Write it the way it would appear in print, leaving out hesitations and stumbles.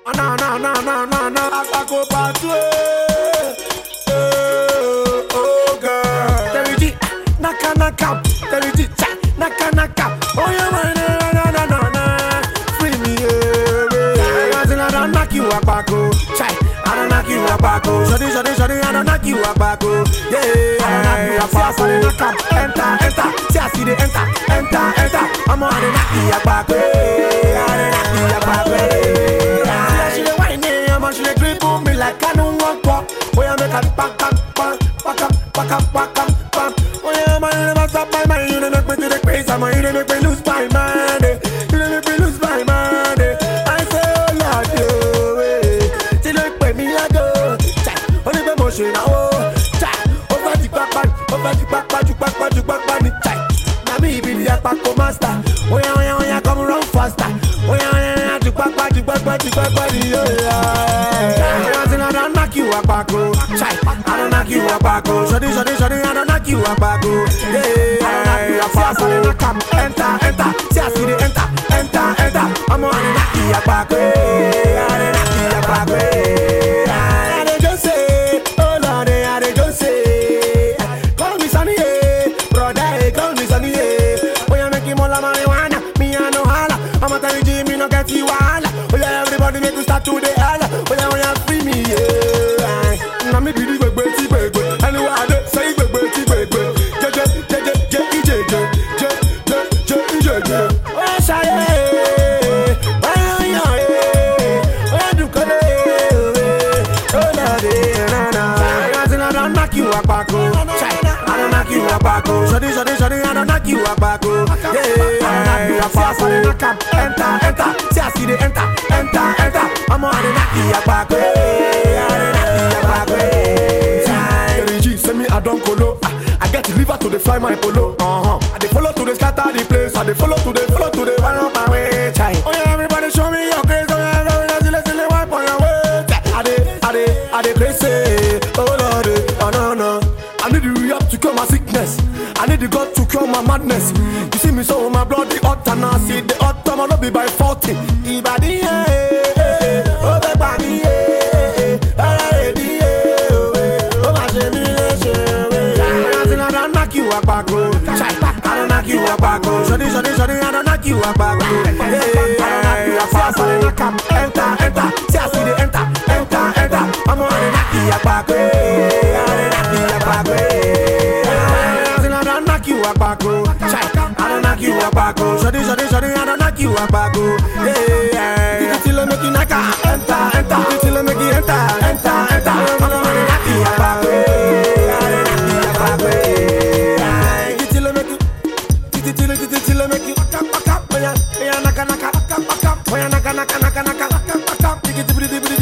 Na, I go pathway. Oh girl, Terry naka, Terry naka. Oh yeah, na. Free me, I don't knock you up, Paco. I don't knock you up, Paco. Shady, I don't knock you up, Paco. Yeah, I don't knock you up, Paco. Enter. See, I see the enter. I'm on the knock you up, Paco. I don't knock you up, Paco. She dey grip on me like I don't want to. Oh yeah, make her back up. Oh yeah, man, you never stop my mind. You dey make me to the craze. You dey make me lose my mind. You dey make me lose my mind. I say, oh Lord, you till you pay me a go. Only the motion now. Over the back. Now me be the back master. Oh yeah, come run faster. Oh yeah, do back. I don't knock you up, Paco. I don't knock you up, Paco. Shady, I don't knock you up, Paco. Yeah, I don't knock you up, Paco. Enter. See, I see the enter. I'm on the knock you up, Paco. I don't knock you up, Paco. I don't just say, oh Lord, I don't just say. Call me Sonny, brother, call me Sonny. Oh, you make him all marijuana. Me, I know holla. I'm a tell you, me no get you holla. Oh, yeah, everybody make you start to the holla. Oh, yeah, free me, yeah. Now me be the baby. Anyway, I dey say baby. Oh, shy, I don't knock you up, Paco. I don't knock you up, Paco. Shady, I don't knock you up, Paco. Yeah, I don't knock you up, Paco. Enter. See, I see the enter. I'm on the knock you up, Paco. I don't knock you up, Paco. Terry G, send me a don colo. I get the liver to the fly my polo. I dey follow to the scatter the place. I dey follow to the run up my way. Oh yeah, everybody show me your grace. Oh yeah, everybody let's wipe on your way. I dey crazy. Oh Lord, oh no. I need the rehab to cure my sickness. I need the God to cure my madness. You see me so my blood the hot and I see the hot time. I don't be by 40. Ibadi oh baby oh my I don't knock you up, Paco. I don't knock you up, Paco. Shady, I don't knock you up, Paco. Enter. See, I see the enter. I'm on the knock you up, Paco. I don't knock you up, Paco. I don't knock you up, Paco. Shady, I don't knock you up, Paco. Yeah. Till I make you knock enter. Till I make you enter. I'm on the knock you up, Paco. I don't knock you up, Paco. Till I make you. Till I make you back up. Oh yeah, naka. Oh yeah, naka.